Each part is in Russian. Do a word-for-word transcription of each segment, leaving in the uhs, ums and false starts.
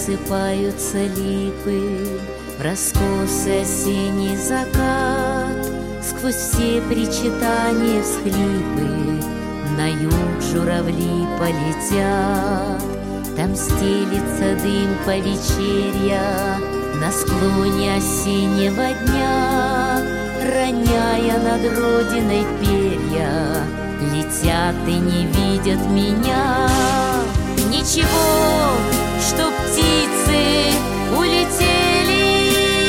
рассыпаются липы в раскосый осенний закат. Сквозь все причитания, всхлипы на юг журавли полетят. Там стелится дым повечерья на склоне осеннего дня, роняя над родиной перья, летят и не видят меня. Ничего, что птицы улетели,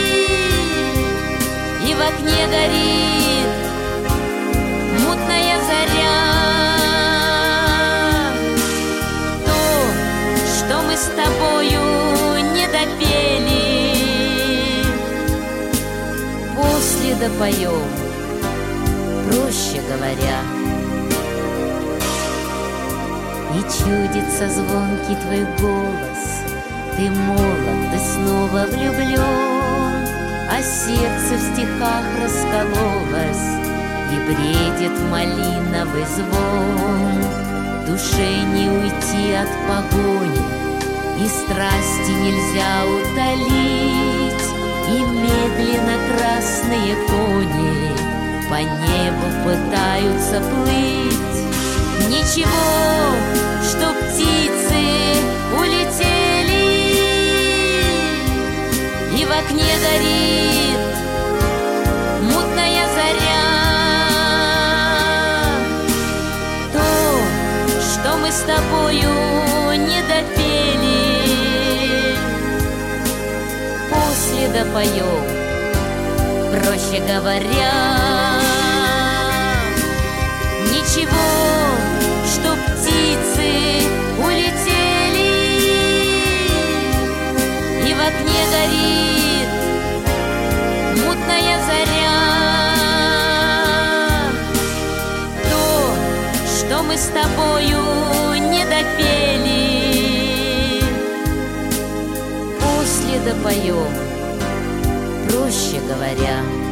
и в окне горит мутная заря. То, что мы с тобою не допели, после допоем, проще говоря. И чудится звонкий твой голос, ты молод, ты снова влюблен, а сердце в стихах раскололось и бредит малиновый звон. Душе не уйти от погони, и страсти нельзя утолить, и медленно красные кони по небу пытаются плыть. Ничего, что птицы улетели, и в окне горит мутная заря. То, что мы с тобою не допели, после допоем, проще говоря. Ничего, что птицы улетели, и в окне горит мутная заря. То, что мы с тобою не допели, после допоем, проще говоря.